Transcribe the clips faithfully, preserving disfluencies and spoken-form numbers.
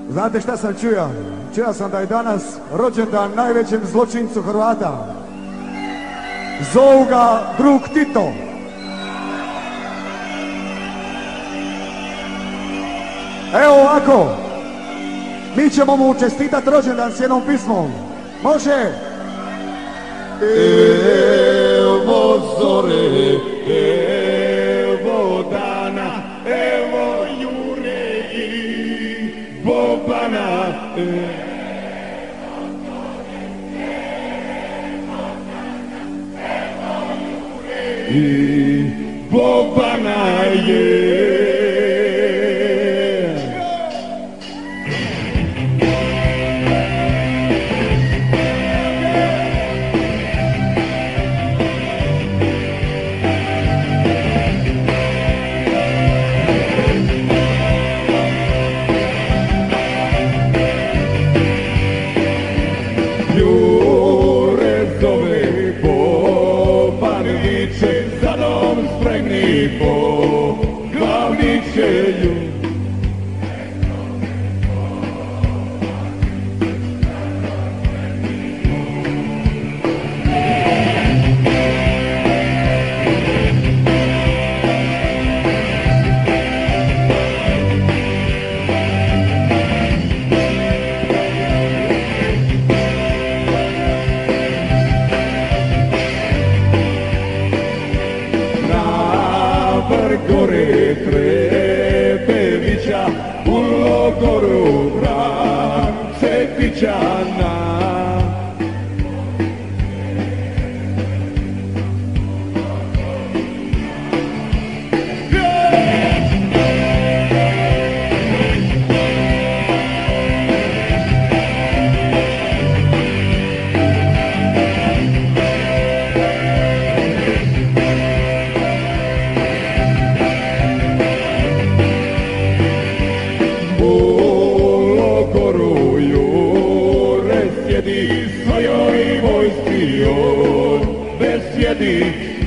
Znate šta sam čuo? Čuo sam da je danas rođendan najvećem zločincu Hrvata. Zovu ga drug Tito. Evo ovako, mi ćemo mu čestitati rođendan s jednom pismom. Može? Evo zore, evo dana, evo Jure i Bobana. Evo zore, evo dana, evo Jure i Bobana je. Po glavničelju gore Trebevića, u logoru Francetićana. Svojoj vojski on besjedi.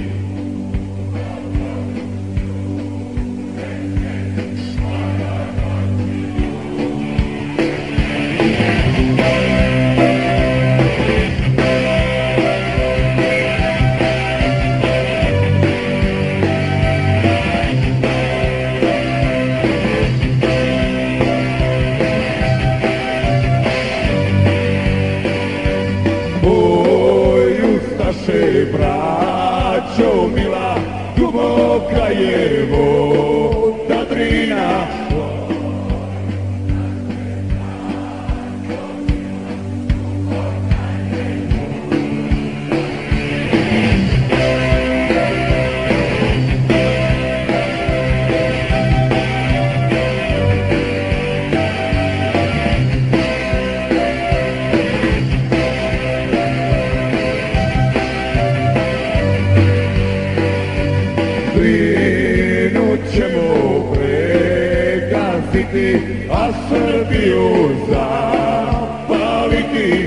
Braćo mila, duboka je voda Drina. Ćemo pregaziti, a Srbiju zapaliti.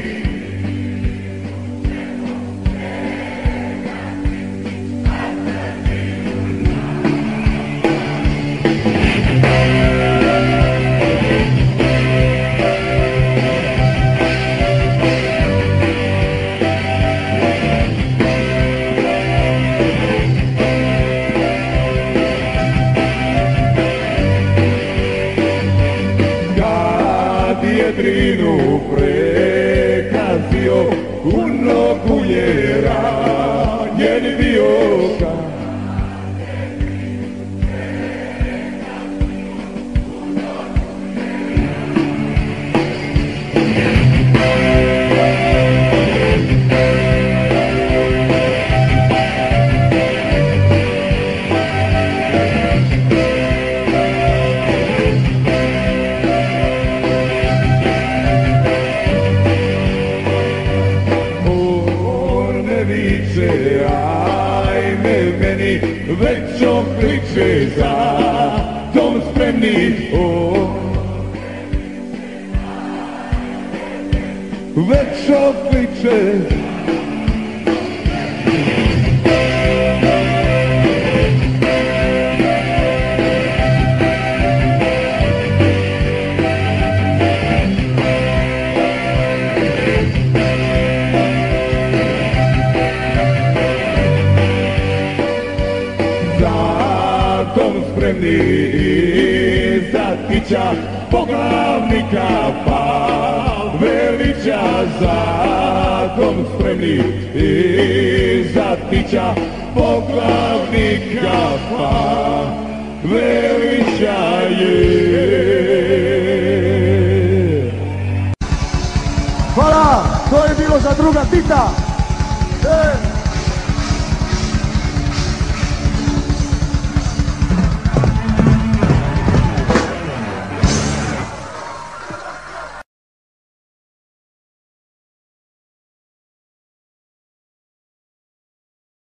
Drinu prekazio, u nogu je ranjen vioka. Ajme meni, već okliče za dom spremni. Već okliče. tom spremni za tića poglavnika Pavelića, za tom spremni za tića poglavnika Pavelića je. Hvala, to je bilo za druga Tita.